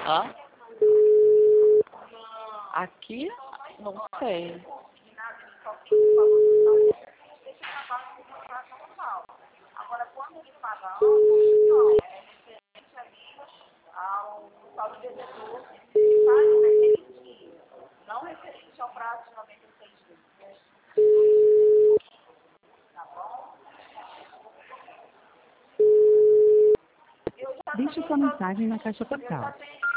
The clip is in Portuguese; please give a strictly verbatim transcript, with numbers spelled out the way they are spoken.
Hã? Aqui, não sei. Agora, quando ele paga antes, não, é referente ali ao tal do devedor que faz naquele dia, não referente ao prazo de noventa e seis dias. Tá bom? Deixe sua mensagem na caixa postal.